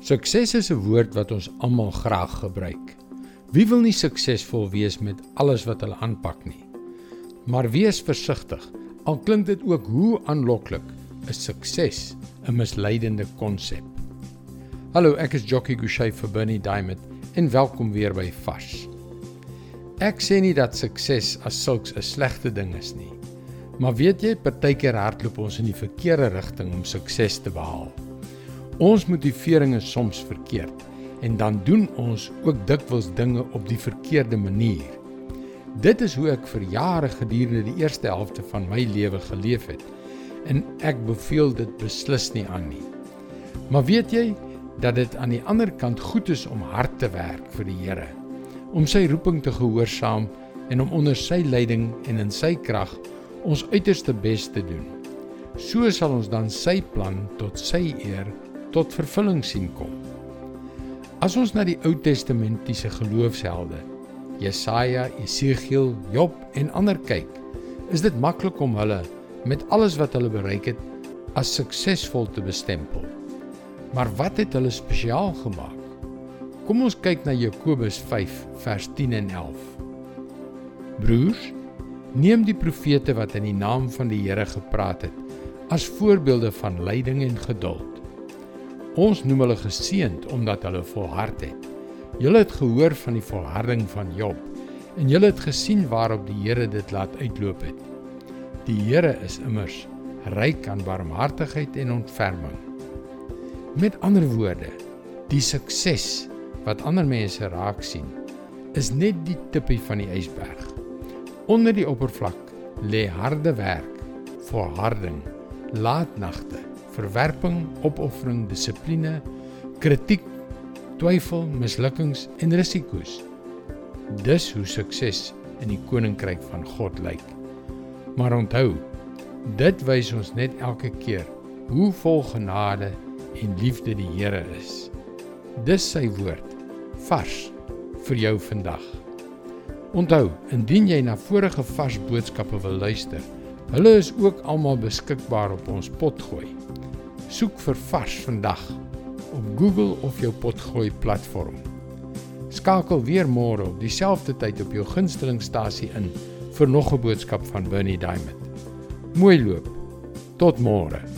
Sukses is 'n woord wat ons almal graag gebruik. Wie wil nie suksesvol wees met alles wat hulle aanpak nie? Maar wees versigtig, al klink dit ook hoe aanloklik, is sukses 'n misleidende konsep. Hallo, ek is Jockey Gouchee vir Bernie Diamond en welkom weer by Vars. Ek sê nie dat sukses as sulks 'n slegte ding is nie, maar weet jy, partykeer hardloop ons in die verkeerde rigting om sukses te behaal. Ons motivering is soms verkeerd en dan doen ons ook dikwels dinge op die verkeerde manier. Dit is hoe ek vir jare gedurende die eerste helfte van my lewe geleef het en ek beveel dit beslis nie aan nie. Maar weet jy dat dit aan die ander kant goed is om hard te werk vir die Here, om sy roeping te gehoorsaam en om onder sy leiding en in sy krag ons uiterste bes te doen. So sal ons dan sy plan tot sy eer tot vervulling sien kom. As ons na die Ou Testamentiese geloofshelde, Jesaja, Esegiel, Job en ander kyk, is dit maklik om hulle, met alles wat hulle bereik het, as suksesvol te bestempel. Maar wat het hulle spesiaal gemaak? Kom ons kyk na Jakobus 5 vers 10 en 11. Broers, neem die profete wat in die naam van die Here gepraat het, as voorbeelde van lyding en geduld. Ons noem hulle geseënd omdat hulle volhard het. Julle het gehoor van die volharding van Job en julle het gesien waarop die Here dit laat uitloop het. Die Here is immers ryk aan barmhartigheid en ontferming. Met ander woorde, die sukses wat ander mense raak sien, is net die tippie van die ysberg. Onder die oppervlak lê harde werk, volharding, laatnagte, verwerping, opoffering, dissipline, kritiek, twyfel, mislukkings en risiko's. Dis hoe sukses in die koninkryk van God lyk. Maar onthou, dit wys ons net elke keer hoe vol genade en liefde die Here is. Dis sy woord, vars, vir jou vandag. Onthou, indien jy na vorige vars boodskappe wil luister, hulle is ook almal beskikbaar op ons Potgooi. Soek vir Vars vandag op Google of jou Potgooi platform. Skakel weer môre op dieselfde tyd op jou gunstelingstasie in vir nog 'n boodskap van Bernie Diamond. Mooi loop. Tot môre.